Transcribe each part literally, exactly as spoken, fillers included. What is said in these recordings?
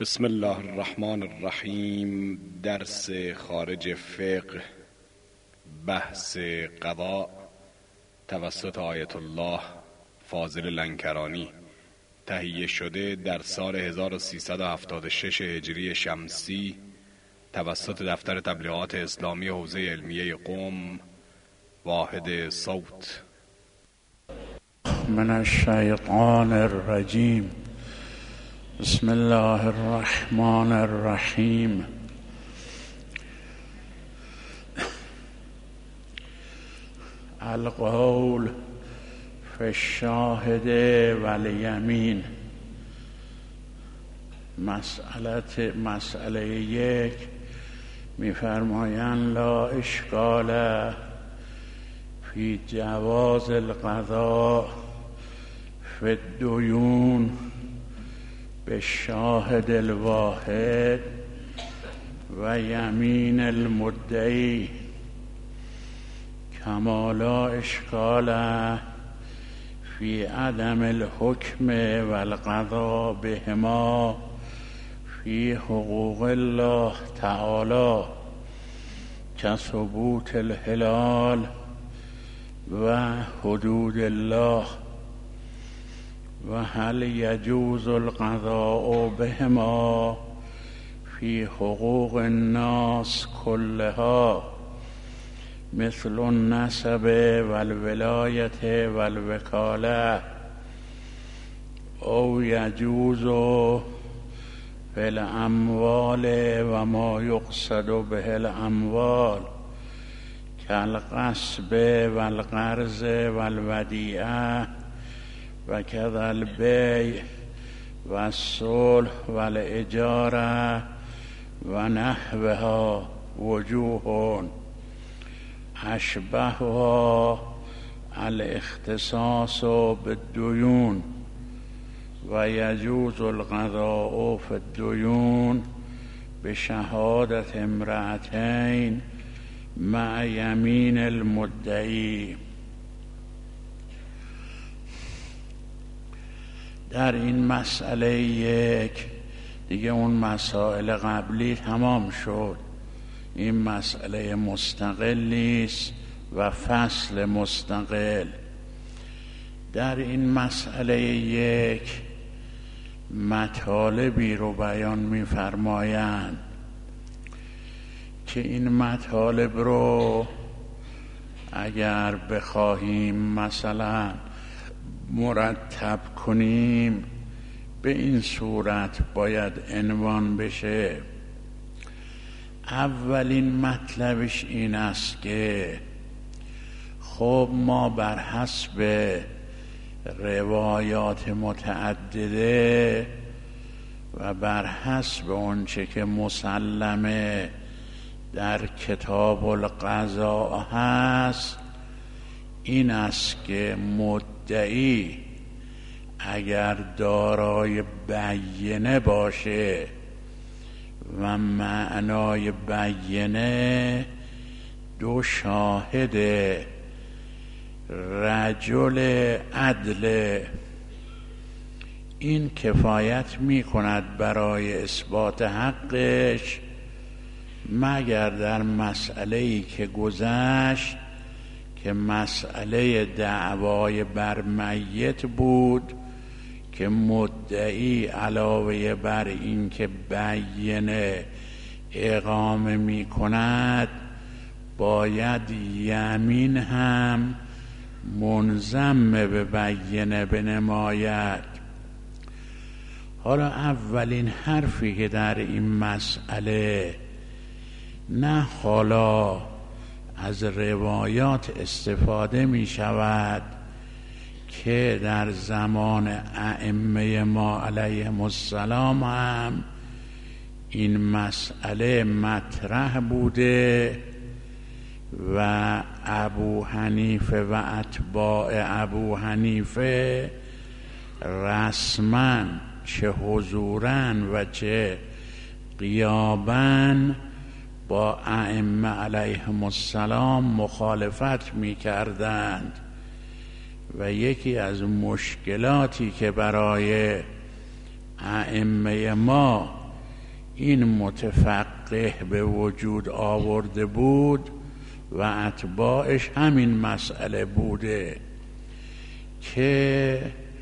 بسم الله الرحمن الرحیم. درس خارج فقه، بحث قضا توسط آیت الله فاضل لنکرانی، تهیه شده در سال هزار و سیصد و هفتاد و شش هجری شمسی توسط دفتر تبلیغات اسلامی حوزه علمیه قم، واحد صوت. من الشیطان الرجیم. بسم الله الرحمن الرحیم. القول فی الشاهد والیمین. مسئله مسئله یک می‌فرمایند لا اشکال فی جواز القضاء فی الدیون بالشاهد الواحد و یمین المدعی، کما لا اشکال فی عدم الحکم والقضاء بهما فی حقوق الله تعالی کثبوت الهلال و حدود الله، و هل یجوز القضاء بهما فی حقوق الناس کلها مثل النسب والولایت والوکاله، او یجوز فی الاموال و ما یقصد به الاموال کالغصب والقرض والودیعه و کذا البیع و الصلح و الاجاره و نحوها وجوه اشبهها الاختصاص بالدیون، و یجوز القضاء فی الدیون بشهادت امرأتین مع یمین المدعی. در این مسئله یک دیگه اون مسائل قبلی تمام شد. این مسئله مستقلی است و فصل مستقل. در این مسئله یک مطالبی رو بیان می‌فرمایند که این مطالب رو اگر بخواهیم مثلا مرتب کنیم به این صورت باید عنوان بشه. اولین مطلبش این است که خب ما بر حسب روایات متعدده و بر حسب اونچه که مسلمه در کتاب القضاء هست این است که مدعی اگر دارای بینه باشه و معنای بینه دو شاهد رجل عدل، این کفایت می کند برای اثبات حقش، مگر در مسئله‌ای که گذشت که مسئله دعوای بر میت بود که مدعی علاوه بر این که بینه اقامه می کند باید یمین هم منضم به بینه بنماید. حالا اولین حرفی که در این مسئله نه حالا از روایات استفاده می شود که در زمان ائمه ما علیهم السلام هم این مسئله مطرح بوده و ابو حنیفه و اتباع ابو حنیفه رسما چه حضوراً و چه غیاباً با ائمه علیهم السلام مخالفت می کردند و یکی از مشکلاتی که برای ائمه ما این متفقه به وجود آورده بود و اتباعش همین مسئله بوده که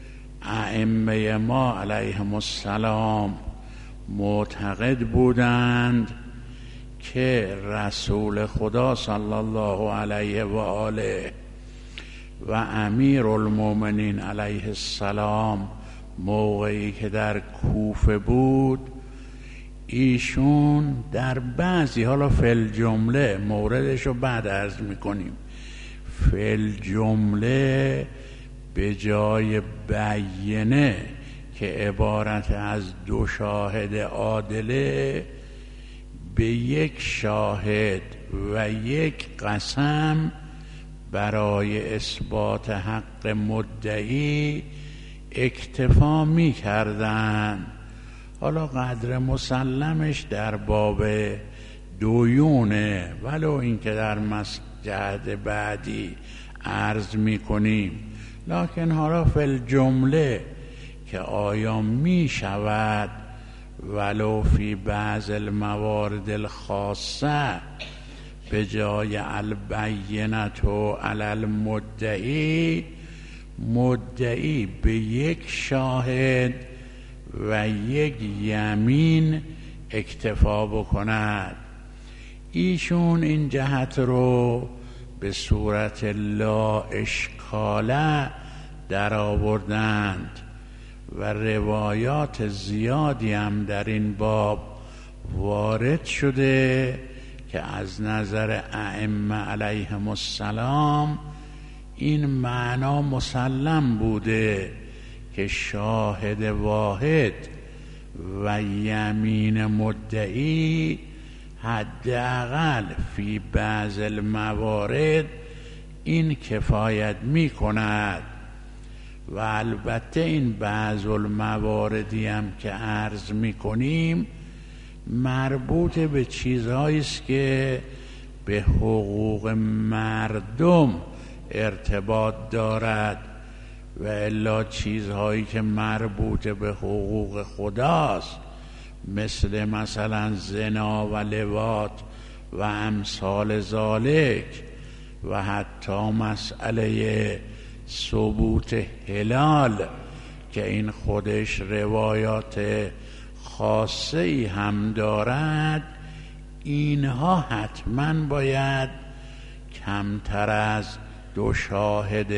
ائمه ما علیهم السلام معتقد بودند که رسول خدا صلی الله علیه و آله و امیر المؤمنین علیه السلام موقعی که در کوفه بود، ایشون در بعضی، حالا فل جمله موردش رو بعد عرض میکنیم، فل جمله به جای بیینه که عبارت از دو شاهد عادله به یک شاهد و یک قسم برای اثبات حق مدعی اکتفا می کردن. حالا قدر مسلمش در باب دویونه، ولو اینکه در مسجد بعدی عرض می کنیم، لکن حالا فی الجمله که آیا می شود ولو فی بعض الموارد الخاصه به جای البینت و علی المدعی، مدعی به یک شاهد و یک یمین اکتفا بکند. ایشون این جهت رو به صورت لا اشکاله در آوردند و روایات زیادی هم در این باب وارد شده که از نظر ائمه علیهم السلام این معنا مسلم بوده که شاهد واحد و یمین مدعی حداقل فی بعض الموارد این کفایت می کند. و البته این بعض المواردی هم که عرض می کنیم مربوط به چیزهایی است که به حقوق مردم ارتباط دارد و الا چیزهایی که مربوط به حقوق خداست، مثل مثلا زنا و لواط و امثال ذالک و حتی مسئله ثبوت هلال که این خودش روایات خاصه ای هم دارد، اینها حتما باید کمتر از دو شاهد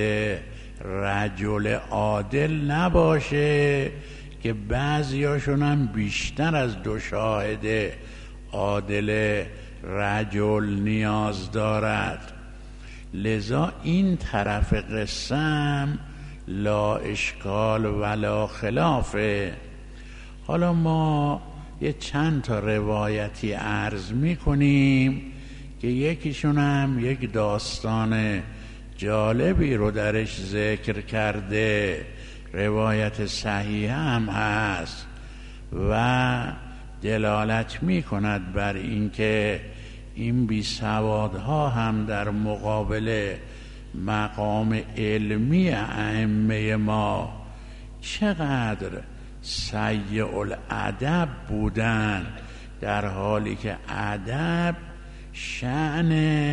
رجل عادل نباشه که بعضیاشون هم بیشتر از دو شاهد عادل رجل نیاز دارد. لذا این طرف قسم لا اشکال ولا خلافه. حالا ما یه چند تا روایتی عرض می کنیم که یکیشون هم یک داستان جالبی رو درش ذکر کرده، روایت صحیح هم هست و دلالت می کند بر اینکه این بی سوادها هم در مقابل مقام علمی ائمه ما چقدر سیء الادب بودن، در حالی که ادب شأن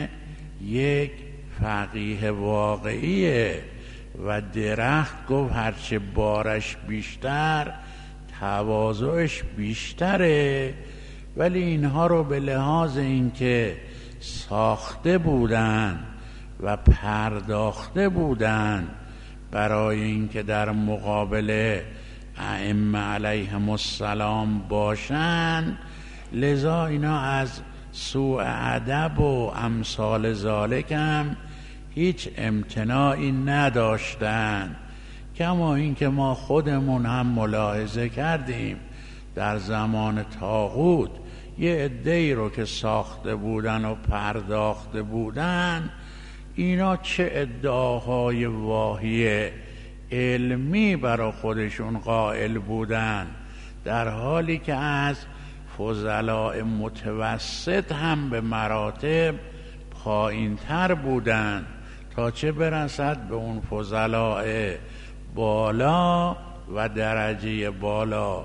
یک فقیه واقعیه و درخت گفت هرچه بارش بیشتر تواضعش بیشتره، ولی اینها رو به لحاظ اینکه ساخته بودن و پرداخته بودن برای اینکه در مقابل ائمه علیهم السلام باشن، لذا اینا از سوء ادب و امثال ذالک هم هیچ امتناعی نداشتن. کما اینکه ما خودمون هم ملاحظه کردیم در زمان طاغوت یه عده‌ای رو که ساخته بودن و پرداخته بودن، اینا چه ادعاهای واهی علمی برای خودشون قائل بودن، در حالی که از فضلاء متوسط هم به مراتب پایین تر بودن، تا چه برسد به اون فضلاء بالا و درجه بالا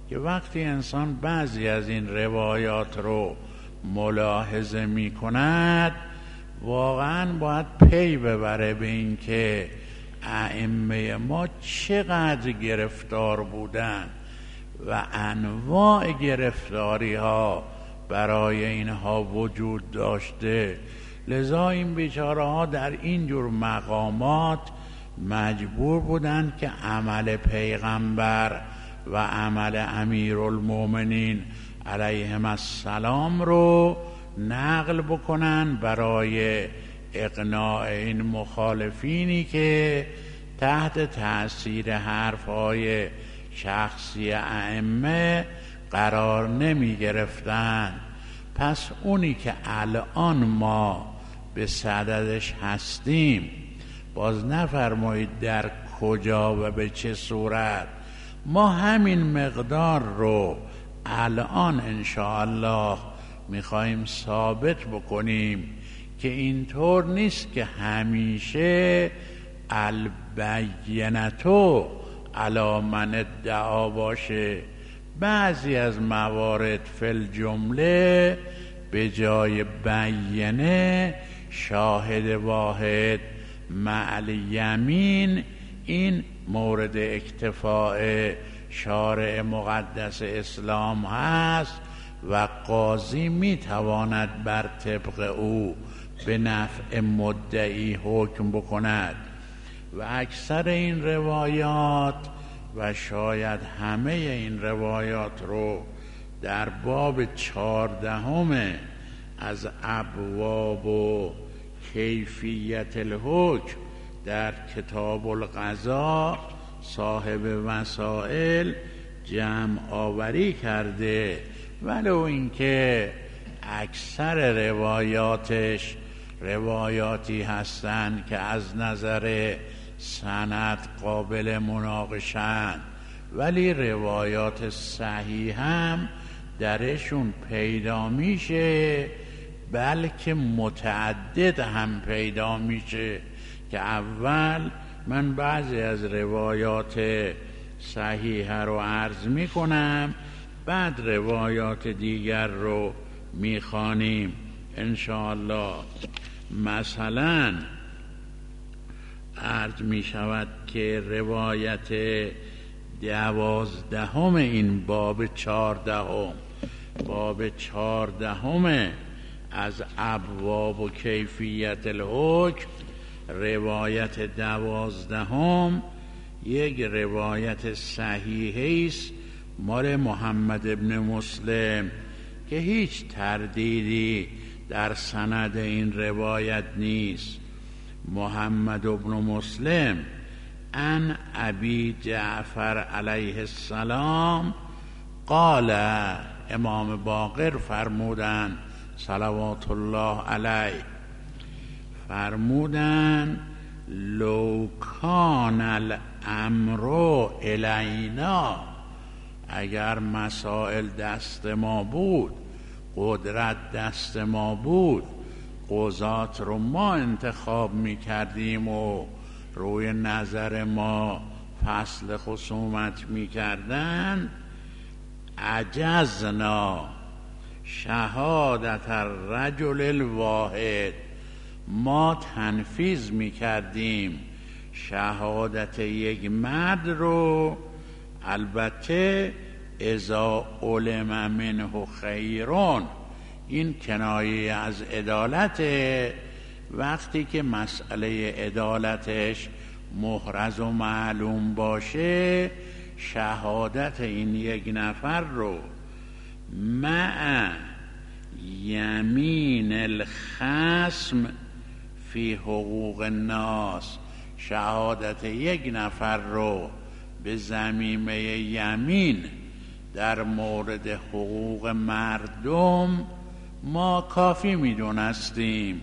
که وقتی انسان بعضی از این روایات رو ملاحظه می کند واقعا باید پی ببره به این که ائمه ما چقدر گرفتار بودن و انواع گرفتاری ها برای اینها وجود داشته. لذا این بیچاره ها در این جور مقامات مجبور بودند که عمل پیغمبر و عمل امیرالمومنین علیهم السلام رو نقل بکنن برای اقناع این مخالفینی که تحت تأثیر حرفهای شخصی ائمه قرار نمی گرفتن. پس اونی که الان ما به صددش هستیم، باز نفرمایید در کجا و به چه صورت، ما همین مقدار رو الان انشاءالله میخواییم ثابت بکنیم که اینطور نیست که همیشه البینتو علی من ادعا باشه. بعضی از موارد فل جمله به جای بینه شاهد واحد مع الیمین، این مورد اکتفاء شارع مقدس اسلام هست و قاضی می تواند بر طبق او به نفع مدعی حکم بکند. و اکثر این روایات و شاید همه این روایات رو در باب چهاردهم از ابواب و کیفیت الحکم در کتاب القضا صاحب وسائل جمع آوری کرده، ولو اینکه اکثر روایاتش روایاتی هستند که از نظر سند قابل مناقشه‌اند، ولی روایات صحیح هم درشون پیدا میشه، بلکه متعدد هم پیدا میشه که اول من بعضی از روایات صحیح رو عرض میکنم، بعد روایات دیگر رو میخوانیم انشاءالله. مثلا عرض میشود که روایت دوازدهم این باب چهاردهم باب چهاردهم از ابواب و کیفیت الحکم، روایت دوازدهم یک روایت صحیحی است مال محمد ابن مسلم که هیچ تردیدی در سند این روایت نیست. محمد ابن مسلم ان ابی جعفر علیه السلام قال، امام باقر فرمودن صلوات الله علیه، فرمودن لو کان الامر الینا، اگر مسائل دست ما بود، قدرت دست ما بود، قضات رو ما انتخاب میکردیم و روی نظر ما فصل خصومت میکردن، عجزنا شهادت الرجل الواحد، ما تنفیذ میکردیم شهادت یک مرد رو، البته اذا علم منه خیرون، این کنایه از عدالت، وقتی که مسئله عدالتش محرز و معلوم باشه شهادت این یک نفر رو مع یمین الخصم فی حقوق الناس، شهادت یک نفر رو به ضمیمه یمین در مورد حقوق مردم ما کافی می دونستیم.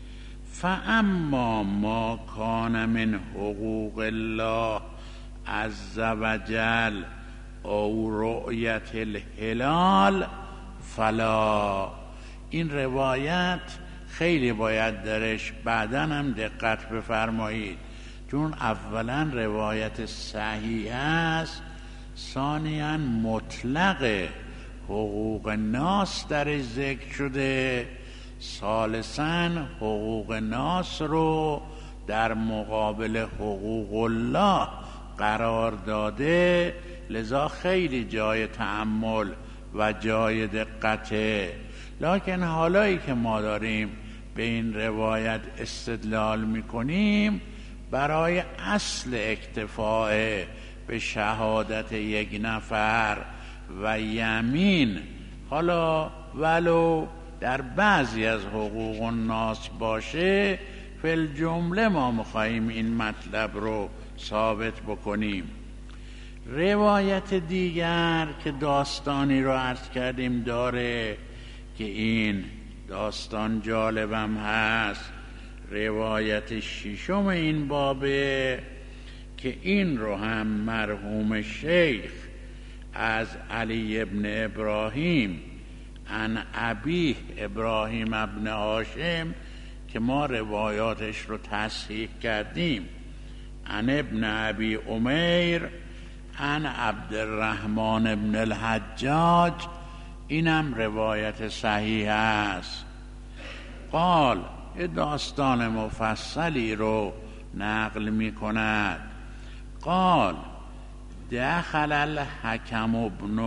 فاما ما کان من حقوق الله عز وجل او رؤیت الهلال فلا، این روایت خیلی باید درش بعداً هم دقت بفرمایید، چون اولا روایت صحیح است، ثانیاً مطلق حقوق ناس در ذکر شده، ثالثاً حقوق ناس رو در مقابل حقوق الله قرار داده، لذا خیلی جای تأمل و جای دقته. لکن حالایی که ما داریم به این روایت استدلال میکنیم برای اصل اکتفاء به شهادت یک نفر و یمین، حالا ولو در بعضی از حقوق الناس باشه، فی الجمله ما میخواییم این مطلب رو ثابت بکنیم. روایت دیگر که داستانی رو عرض کردیم داره که این داستان جالبم هست، روایت ششم این بابه که این رو هم مرحوم شیخ از علی ابن ابراهیم عن ابیه ابراهیم ابن هاشم که ما روایاتش رو تصحیح کردیم، عن ابن ابی امیر عن عبدالرحمن ابن الحجاج، اینم روایت صحیح است. قال، داستان مفصلی رو نقل می کند. قال دخل الحکم ابن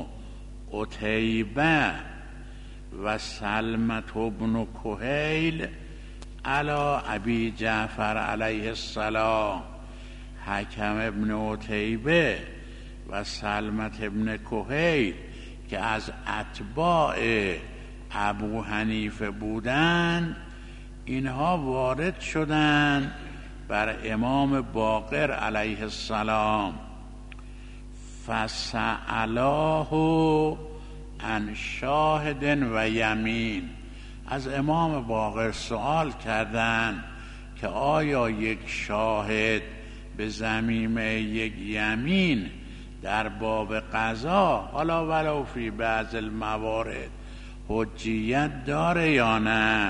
عتیبه و سلمة ابن کهیل علی ابی جعفر علیه السلام. حکم ابن عتیبه و سلمة ابن کهیل که از اتباع ابو حنیفه بودند، اینها وارد شدند بر امام باقر علیه السلام، فسألاه عن شاهد و یمین. از امام باقر سوال کردند که آیا یک شاهد به ضمیمه یک یمین در باب قضا، حالا ولو فی بعض الموارد، حجیت داره یا نه؟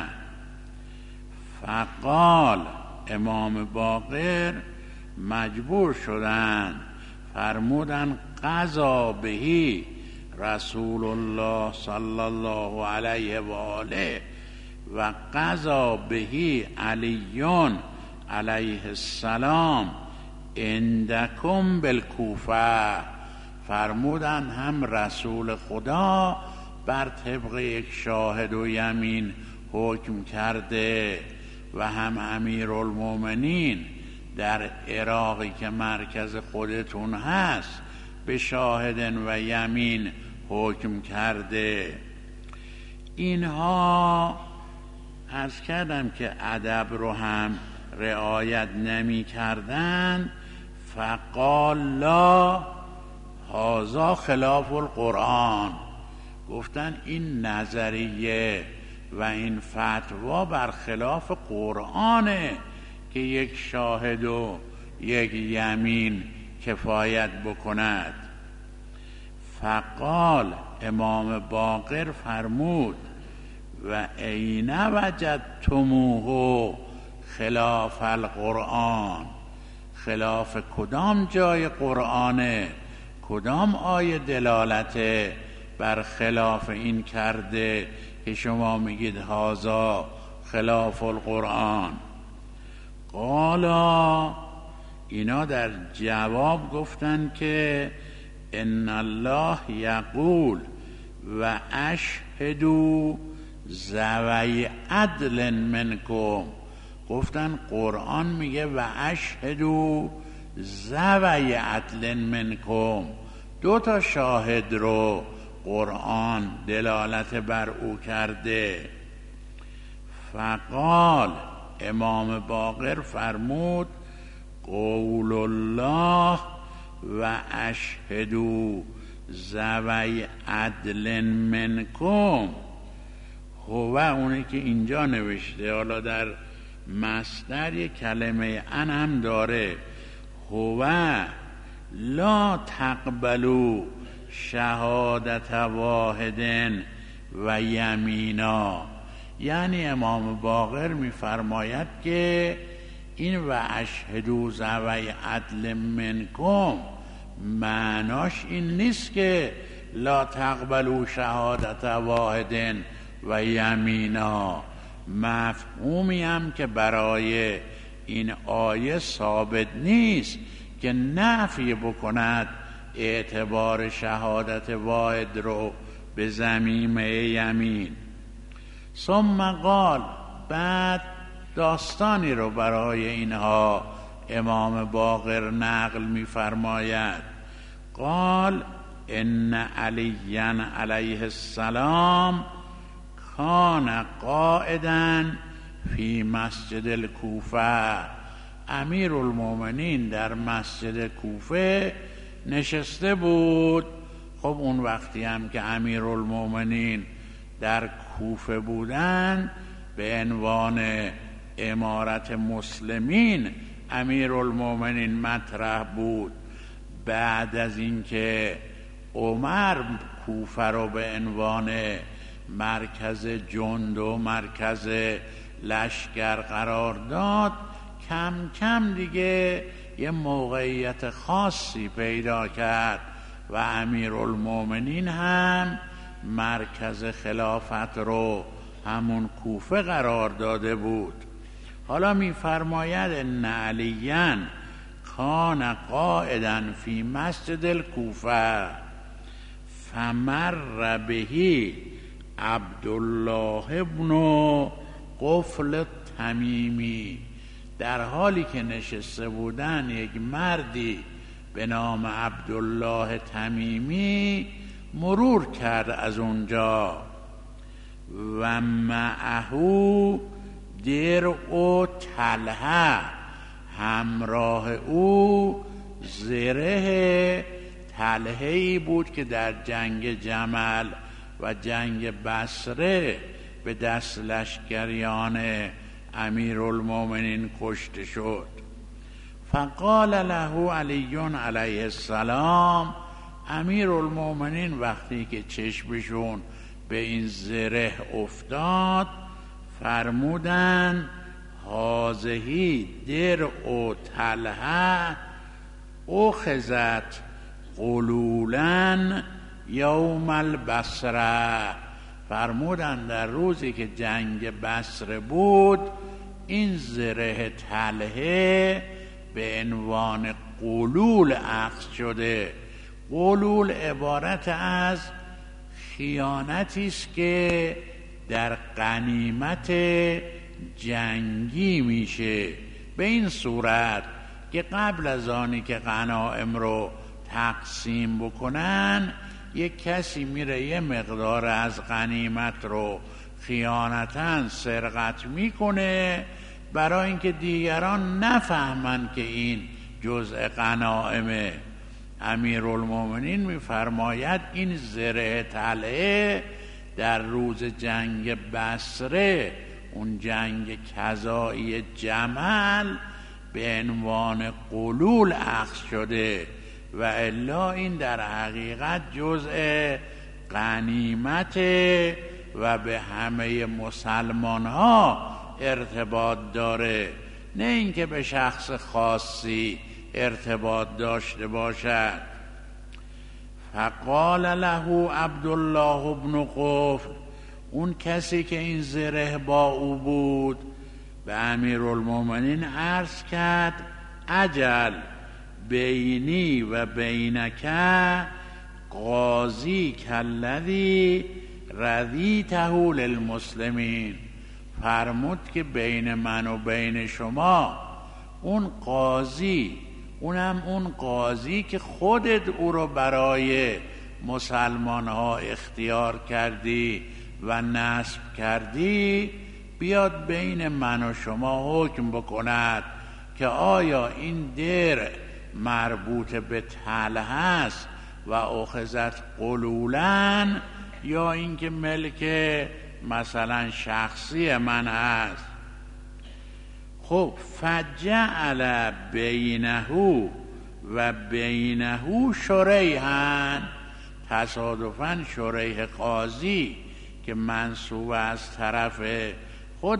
فقال، امام باقر مجبور شدند فرمودن قضا بهی رسول الله صلی الله علیه و آله و قضا بهی علیون علیه السلام عندکم بالکوفه. فرمودن هم رسول خدا بر طبق یک شاهد و یمین حکم کرده و هم امیرالمومنین در عراقی که مرکز خودتون هست به شاهد و یمین حکم کرده. اینها عرض کردم که ادب رو هم رعایت نمی کردن. فقال لا هذا خلاف القرآن، گفتن این نظریه و این فتوا بر خلاف قرآنه که یک شاهد و یک یمین کفایت بکند. فقال، امام باقر فرمود و این وجدتموه خلاف القرآن، خلاف کدام جای قرآنه، کدام آیه دلالت بر خلاف این کرده که شما میگید هذا خلاف القرآن؟ قالا، اینا در جواب گفتن که ان الله یقول و اشهدوا ذوی عدل منکم. گفتن قرآن میگه و اشهدوا ذوی عدل منکم، دو تا شاهد رو قرآن دلالت بر او کرده. فقال، امام باقر فرمود قول الله و اشهدوا ذوی عدل منکم هو، اونه که اینجا نوشته، حالا در مصدر یک کلمه ان هم داره، هو لا تقبلوا شهادت واحد و یمینا. یعنی امام باقر میفرماید که این و اشهدوا ذوی عدل منکم معناش این نیست که لا تقبلوا شهادت واحد و یمینا. مفهومی هم که برای این آیه ثابت نیست که نفی بکند اعتبار شهادت واحد رو به ضمیمه یمین. ثم قال، بعد داستانی رو برای اینها امام باقر نقل می فرماید. قال ان علی علیه السلام کان قائدا فی مسجد الکوفه. امیر المومنین در مسجد کوفه نشسته بود. خب اون وقتی هم که امیر المومنین در کوفه بودن به عنوان امارت مسلمین امیر المومنین مطرح بود. بعد از اینکه عمر کوفه رو به عنوان مرکز جند و مرکز لشکر قرار داد، کم کم دیگه یه موقعیت خاصی پیدا کرد و امیرالمومنین هم مرکز خلافت رو همون کوفه قرار داده بود. حالا می فرماید ان علیاً کان قائدا فی مسجد الکوفه فمر بهی عبدالله ابن قفل تمیمی. در حالی که نشسته بودن یک مردی به نام عبدالله تمیمی مرور کرد از اونجا و معهو درع طلحه، همراه او زره طلحه‌ای بود که در جنگ جمل و جنگ بصره به دست لشکریان امیرالمومنین کشته شد. فقال له علی علیه السلام، امیرالمومنین وقتی که چشمشون به این زره افتاد فرمودن هذه درع طلحه اخذت قلولا یوم البصره. فرمودن در روزی که جنگ بصره بود این زره طلحه به عنوان قلول اخذ شده. قلول عبارت از خیانتی است که در غنیمت جنگی میشه، به این صورت که قبل از آنی که غنایم رو تقسیم بکنن یک کسی میره یه مقدار از غنیمت رو خیانتاً سرقت میکنه برای اینکه دیگران نفهمن که این جزء غنائمه. امیرالمومنین میفرماید این زره طلحه در روز جنگ بصره، اون جنگ کذایی جمل، به عنوان قلول اخذ شده و الا این در حقیقت جزء غنیمت و به همه مسلمان ها ارتباط داره، نه اینکه به شخص خاصی ارتباط داشته باشد. فقال له عبدالله ابن قفل، اون کسی که این زره با او بود به امیرالمومنین عرض کرد اجل بینی و بینک قاضی کالذی رضیته للمسلمین. فرمود که بین من و بین شما اون قاضی، اونم اون قاضی که خودت او رو برای مسلمان ها اختیار کردی و نصب کردی، بیاد بین من و شما حکم بکند که آیا این درع مربوط به طلحه است و اخذت قلولاً یا اینکه ملک مثلا شخصی من است. خب فجعل بینه و بینه شریحا، تصادفاً شریح قاضی که منصوب از طرف خود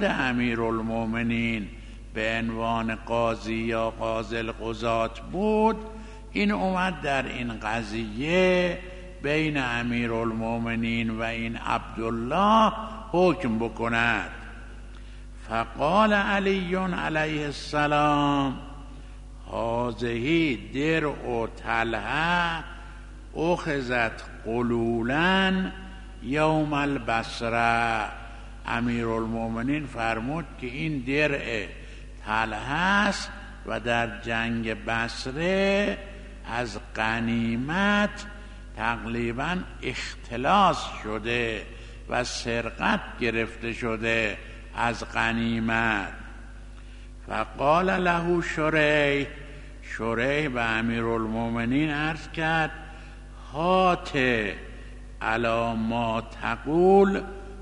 امیرالمومنین به عنوان قاضی یا قاضی القضات بود، این اومد در این قضیه بین امیرالمومنین و این عبدالله حکم بکند. فقال علی علیه السلام هذه درع طلحه اخذت قلولا یوم البصره. امیرالمومنین فرمود که این درع طلحه است و در جنگ بصره از غنیمت تقریبا اختلاس شده و سرقت گرفته شده از غنیمت. فقال له شریح، شریح به امیرالمومنین عرض کرد هات علی ما تقول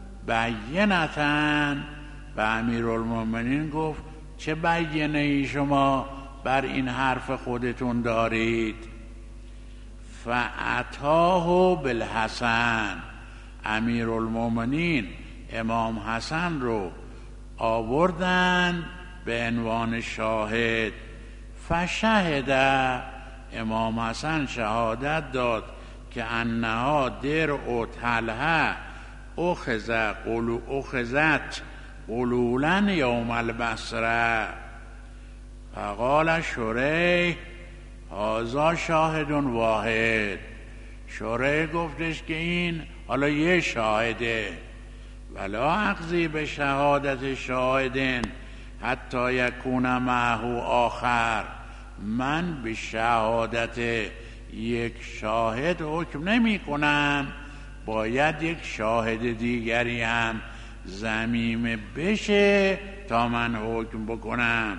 بینتن. به امیرالمومنین گفت چه بیانه ای شما بر این حرف خودتون دارید؟ فاتاه بالحسن، امیرالمومنین امام حسن رو آوردند به عنوان شاهد. فشهد، امام حسن شهادت داد که انها درع طلحه اخذ قلو اخذت قلولا یوم البصره. فقال شریح هذا شاهد واحد. شریح گفتش که این حالا یه شاهده، ولا اقضی به شهادت شاهدین حتی یکون معه آخر، من به شهادت یک شاهد حکم نمی کنم، باید یک شاهد دیگری هم ضمیمه بشه تا من حکم بکنم.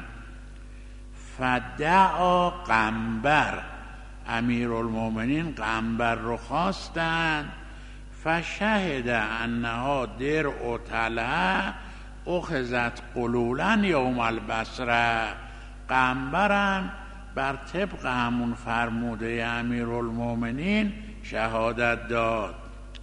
فدعا قنبر، امیرالمومنین قنبر رو خواستند. فشهد انها درع طلحه اخذت قلولا یوم البصره. قنبرم بر طبق همون فرموده امیرالمومنین شهادت داد.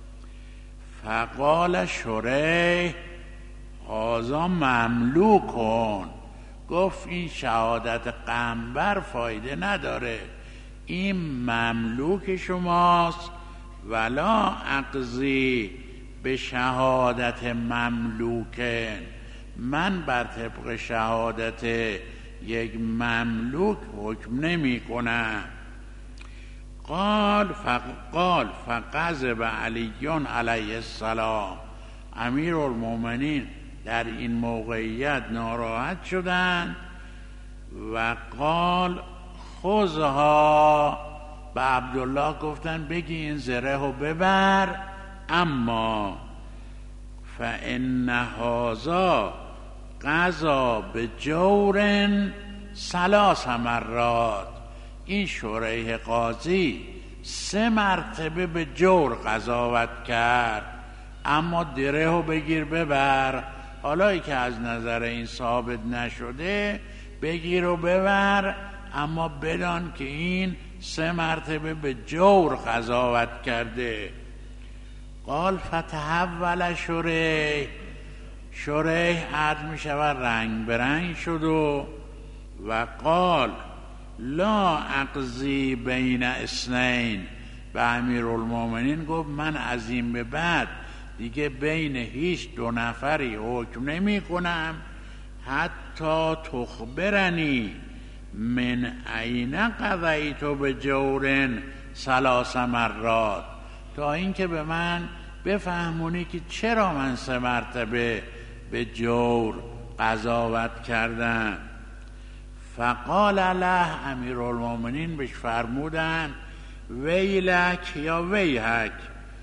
فقال شریح هذا مملوکون، گفت این شهادت قنبر فایده نداره، این مملوک شماست. ولا اقضی به شهادت مملوکن، من بر طبق شهادت یک مملوک حکم نمی کنم. قال فقال فغضب علی علیه السلام، امیرالمومنین در این موقعیت ناراحت شدند و قال خذها، به عبدالله گفتن بگی این زره رو ببر، اما فان هذا قضا به جور ثلاث مرات، این شریح قاضی سه مرتبه به جور قضاوت کرد، اما دره رو بگیر ببر. حالا ای که از نظر این ثابت نشده بگیر و ببر، اما بدان که این سه مرتبه به جور قضاوت کرده. قال فتحول شریح، شریح عرض می شود رنگ برنگ شد و و قال لا اقضی بین اثنین، به امیرالمومنین گفت من از این به بعد دیگه بین هیچ دو نفری حکم نمی کنم حتی تخبرنی من این قضیت به جورن ثلاث مرات، تا اینکه به من بفهمونی که چرا من سه مرتبه به جور قضاوت کردم. فقال له، امیرالمومنین بهش فرمودن ویلک یا ویحک،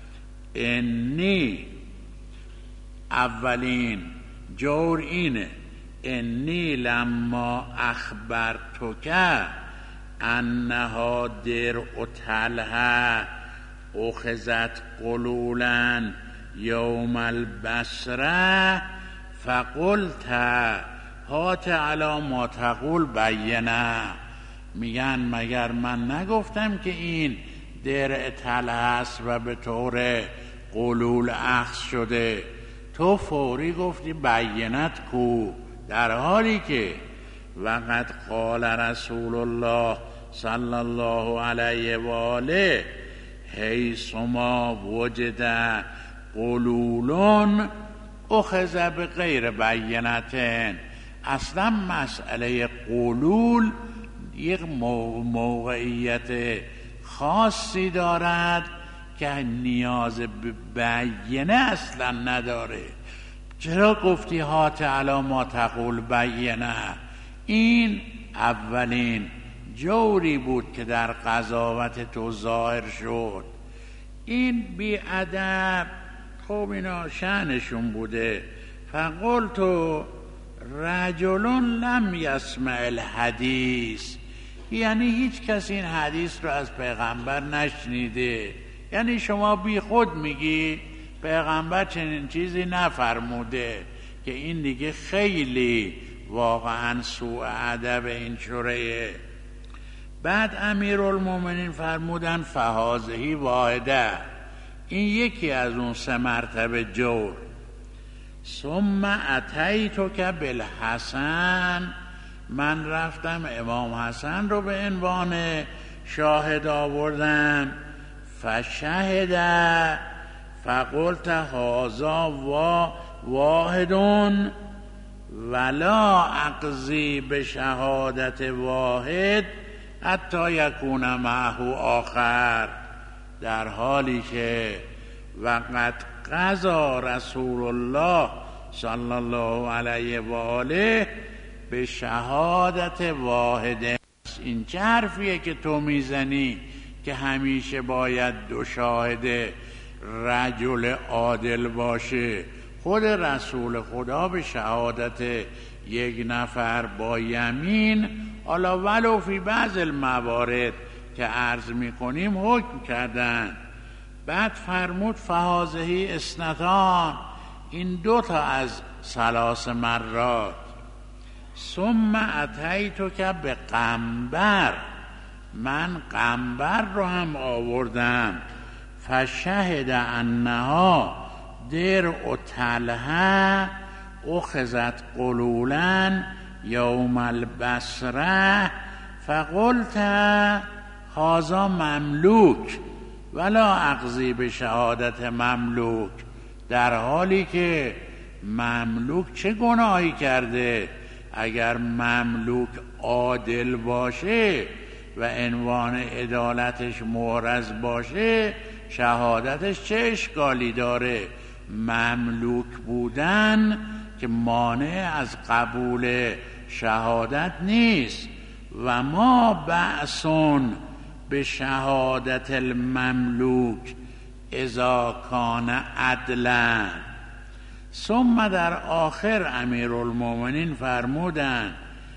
انی، اولین جور اینه، انی لما اخبرتک انها درع طلحه اخذت قلولا یوم البصره فقلت هات علی ما تقول بینه. میگن مگر من نگفتم که این درع طلحه است و به طور قلول اخذ شده، تو فوری گفتی بینت کو، در حالی که وقد قال رسول الله صلی الله علیه و آله حیثما وجد قلولون اخذ بغیر بینتن. اصلا مسئله قلول یک موقعیت خاصی دارد که نیاز به بینه اصلا نداره. چرا گفتی هات علی ما تقول بینه؟ این اولین جوری بود که در قضاوت تو ظاهر شد. این بی ادب، خب اینا شأنشون بوده. فقلتو رجلون لم یسمع الحدیث، یعنی هیچ کسی این حدیث رو از پیغمبر نشنیده. یعنی شما بی خود میگی پیغمبر چنین چیزی نفرموده، که این دیگه خیلی واقعا سوء ادب این شوره. بعد امیرالمومنین فرمودن فهازهی واحده، این یکی از اون سه مرتبه جور. ثم اتیتک بالحسن، من رفتم امام حسن رو به عنوان شاهد آوردم. فشهد فقلت هذا واحدون ولا اقضی به شهادت واحد حتی یکون معه آخر، در حالی که وقت قضا رسول الله صلی الله علیه و آله به شهادت واحد. این چه حرفیه که تو میزنی که همیشه باید دو شاهد رجل عادل باشه؟ خود رسول خدا به شهادت یک نفر با یمین، حالا ولو فی بعض الموارد که عرض میکنیم، حکم کردن. بعد فرمود فهازهی اثنتان، این دو تا از ثلاث مرات. ثم اتیتک به قنبر، من قنبر رو هم آوردم. فشهد انها درع طلحه اخذت قلولا یوم البصره فقلت هذا مملوک ولا اقضی به شهادت مملوک، در حالی که مملوک چه گناهی کرده؟ اگر مملوک عادل باشه و عنوان عدالتش محرز باشه، شهادتش چه اشکالی داره؟ مملوک بودن که مانع از قبول شهادت نیست. و ما بأسون به شهادت المملوک اذا کان عدلا. ثم در آخر امیرالمومنین فرمودن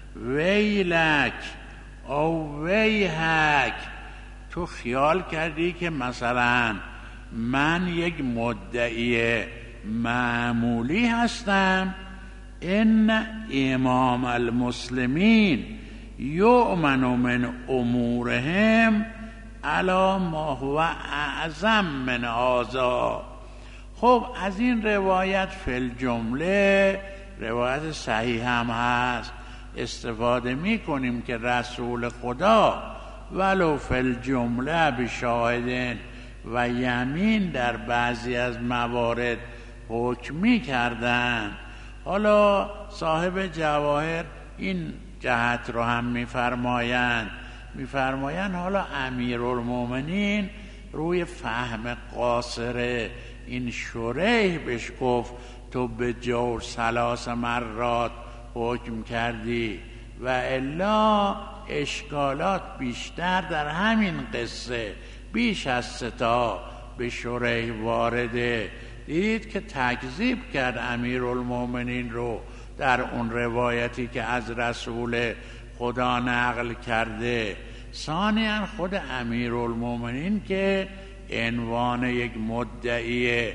ویلک او ویحک، تو خیال کردی که مثلا من یک مدعی معمولی هستم؟ ان امام المسلمین یؤمن من امورهم علی ما هو اعظم من هذا. خب از این روایت فی الجمله روایت صحیح هم هست، استفاده می کنیم که رسول خدا ولو فی الجمله بشاهدین و یمین در بعضی از موارد حکم می کردن. حالا صاحب جواهر این جهت رو هم می فرمایند می فرمایند حالا امیرالمومنین روی فهم قاصر این شریح بهش گفت تو به جور ثلاث مرات حکم کردی، و الا اشکالات بیشتر در همین قصه بیش از ستا به شریح وارده. دیدید که تکذیب کرد امیرالمومنین رو در اون روایتی که از رسول خدا نقل کرده. ثانیاً خود امیرالمومنین که عنوان یک مدعی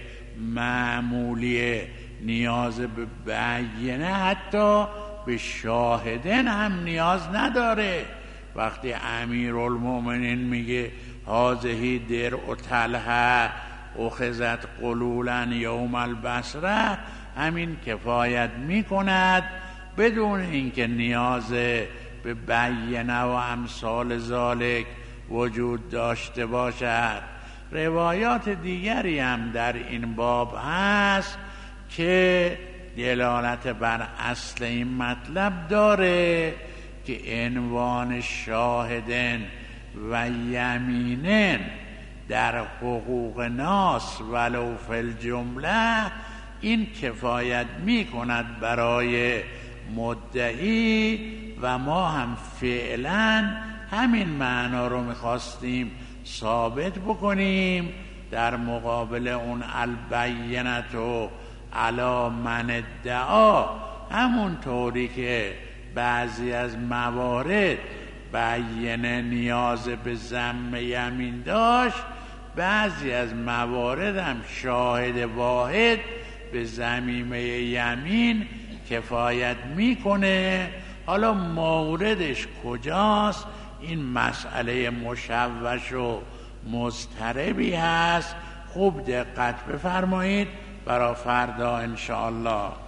معمولی نیاز به بیانه حتی به شاهدین هم نیاز نداره. وقتی امیرالمومنین میگه هذه درع طلحه اخذت قلولا یوم البصره، همین کفایت میکند بدون اینکه نیاز به بینه و امثال ذالک وجود داشته باشد. روایات دیگری هم در این باب هست که دلالت بر اصل این مطلب داره که عنوان شاهدن و یمینن در حقوق ناس ولو فی الجمله این کفایت می کند برای مدعی و ما هم فعلا همین معنا رو میخواستیم ثابت بکنیم در مقابل اون البینت و علی من ادعا، همون طوری که بعضی از موارد بینه نیاز به ضم یمین داشت، بعضی از موارد هم شاهد واحد به ضمیمه یمین کفایت میکنه. حالا موردش کجاست؟ این مسئله مشوش و مضطربی هست. خوب دقت بفرمایید برای فردا انشاءالله.